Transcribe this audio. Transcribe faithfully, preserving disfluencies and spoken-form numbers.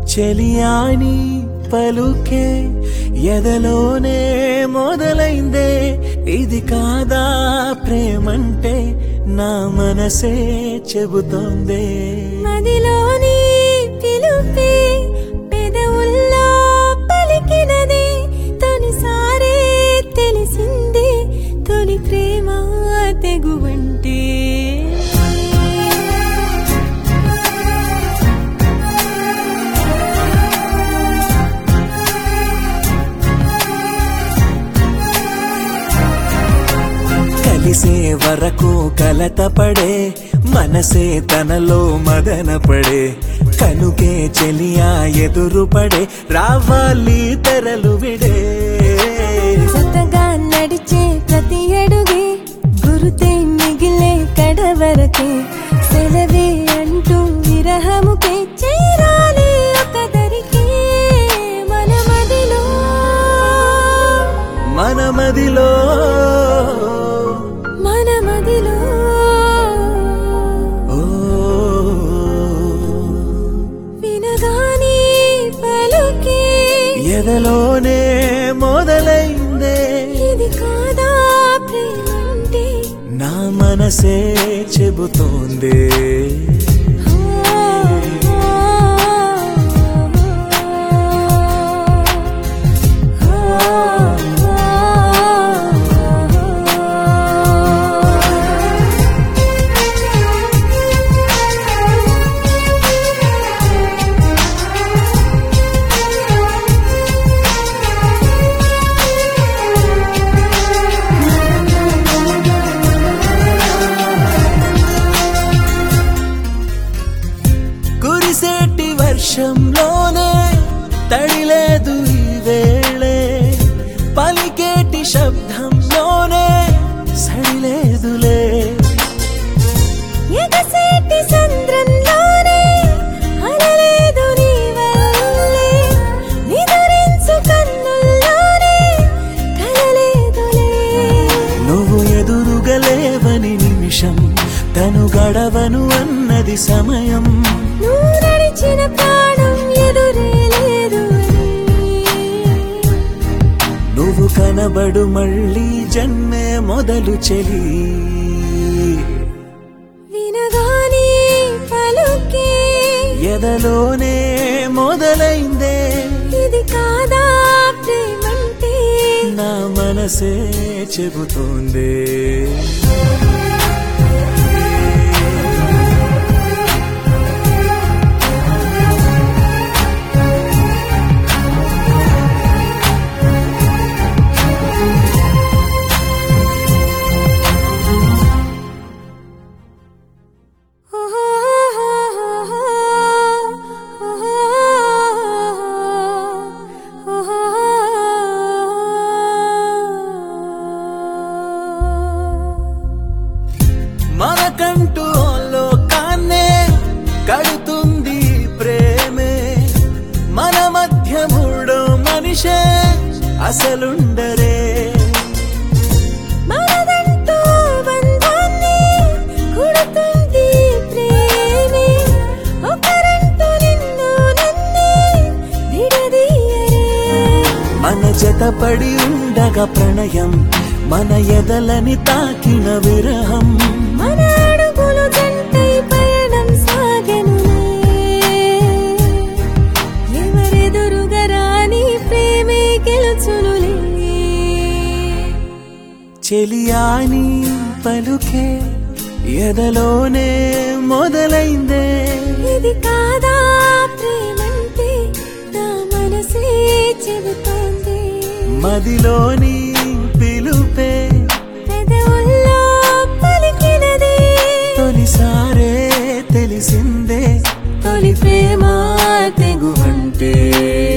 చెలియాని పలుకే ఎదలోనే మొదలైందే ఇది కాదా ప్రేమంటే నా మనసే చెబుతోందే మదిలోని పిలుపే పెదవుల్లో పలికినదే తొలిసారే తెలిసిందే తొలి ప్రేమ తెగువంటే కలిసే వరకు కలతపడే మనసే తనలో మదన పడే కనుకే చెలియా ఎదురు పడే రావాలి తెరలు విడే కొత్తగా నడిచే ప్రతి అడుగే గురుతే మిగిలే కడవరకే సెలవే అంటూ విరహముకే చేరాలి ఒకదరికి మన మదిలో మన మదిలో మన మదిలో వినగాని పలుకే ఎదలోనే మొదలైందే ఇది కాదా ప్రేమంటే నా మనసే చెబుతోందే కురిసేటి వర్షంలోనే తడిలేదు ఈ వేళే పలికేటి శబ్దంలోనే సడిలేదులే ఎగసేటి సంద్రంలోనే అలలేదు నీ వల్లే నిదురించు కన్నుల్లోనే కలలేదులే నువ్వు ఎదురుగలేవని నిమిషం తను గడవను అన్నది సమయం నువ్వు నడిచిన ప్రాణం ఎదురే లేదు నువ్వు కనబడు మళ్ళీ జన్మే మొదలు చెలి వినగాని పలుకే ఎదలోనే మొదలైందే ఇది కాదా ప్రేమంటే నా మనసే చెబుతోందే మనకంటూ లోకాన్నే కడుతుంది ప్రేమే మన మధ్య మూడో మనిషే అసలుండరే మనదంటూ బంధాన్ని కుడుతుంది ప్రేమే ఒకరంటూ నిన్ను నన్నే విడదీయరే మన జతపడి ఉండగా ప్రణయం మన ఎదలని తాకిన విరహం మన అడుగులు జంటై పయనం సాగెనులే ఎవరెదురుగా రాని ప్రేమే గెలుచునులే చెలియాని పలుకే ఎదలోనే మొదలైందే ఇది కాదా ప్రేమంటే నా మనసే చెబుతోంది మదిలోని పిలుపే పెదవుల్లో పలికినదే తొలిసారే తెలిసిందే తొలి ప్రేమ తెగువంటే